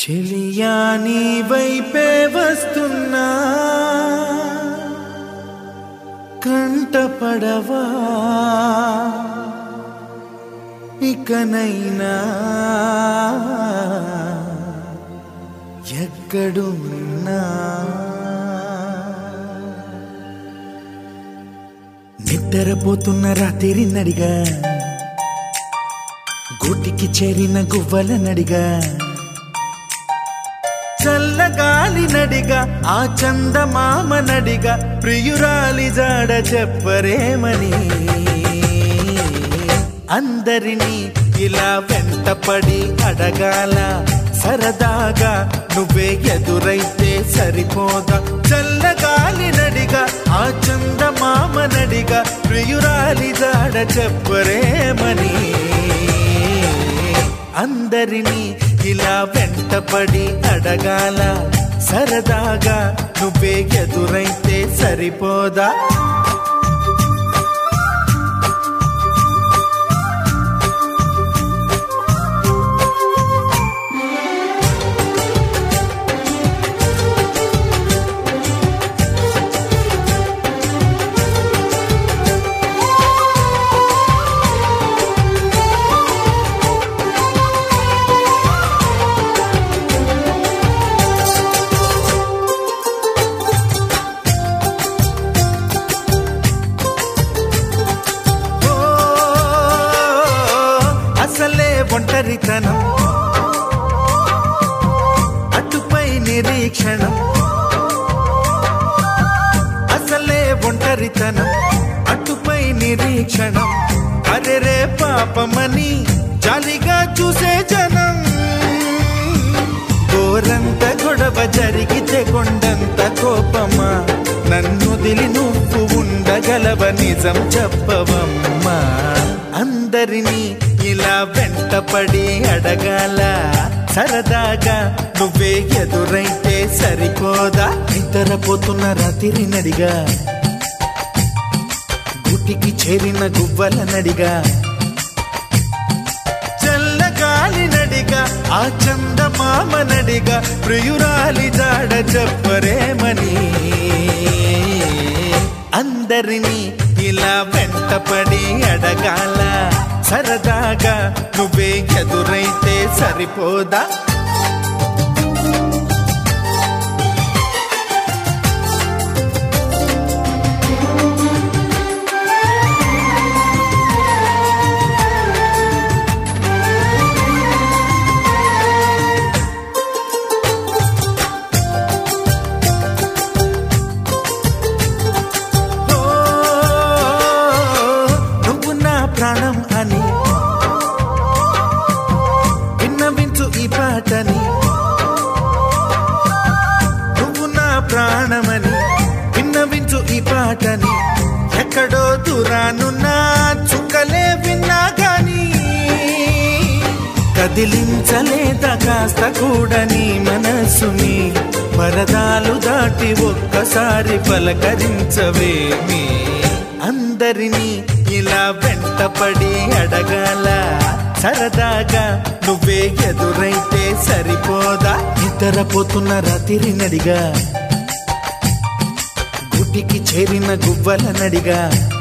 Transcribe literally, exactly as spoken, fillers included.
చెలియా నీ వైపే వస్తున్నా కంటపడవా ఇకనైనా ఎక్కడున్నా నిద్రపోతున్న రాత్రి నడిగా గూటికి చేరిన గువ్వల నడిగా చల్లగాలి నడిగా ఆ చందమామ నడిగా ప్రియురాలి జాడ చెప్పరేమని అందరినీ ఇలా వెంటపడి అడగాల సరదాగా నువ్వే ఎదురైతే సరిపోదా చల్లగాలి నడిగా ఆ చందమామ నడిగా ప్రియురాలి జాడ చెప్పరేమని అందరినీ ఇలా వెంటపడి అడగాల సరదాగా నువ్వే ఎదురైతే సరిపోదా ఒంటరితనం అటుపై నిరీక్షణం అసలే ఒంటరితనం అటుపై నిరీక్షణం అరెరే పాపమని జాలిగా చూసే జనం గోరంత గొడవ జరిగితే కొండంత కోపమా నన్నుదిలి నువ్వు ఉండగలవ నిజం చెప్పవమ్మా అందరినీ ఇలా వెంటపడి అడగాల సరదాగా నువ్వే ఎదురైతే సరిపోదా నిద్రపోతున్న రాత్రి నడిగా గుటికి చేరిన గువ్వల నడిగా చల్లగాలి నడిగా ఆ చందమామ నడిగా ప్రియురాలి జాడ చెప్పరేమని అందరినీ ఇలా వెంటపడి అడగాల సరదాగా నువ్వే ఎదురైతే సరిపోదా ప్రాణం అని విన్నవించు ఈ పాటని నువ్వు నా ప్రాణమని విన్నవించు ఈ పాటని ఎక్కడో దూరానున్నా చుక్కలే విన్నా గాని కదిలించలేదా కాస్త కూడా నీ మనసుని పరదాలు దాటి ఒక్కసారి పలకరించవేమి అందరినీ ఇలా వెంటపడి అడగాల సరదాగా నువ్వే ఎదురైతే సరిపోదా నిద్రపోతున్న రాత్రి నడిగా గుటికి చేరిన గువ్వల నడిగా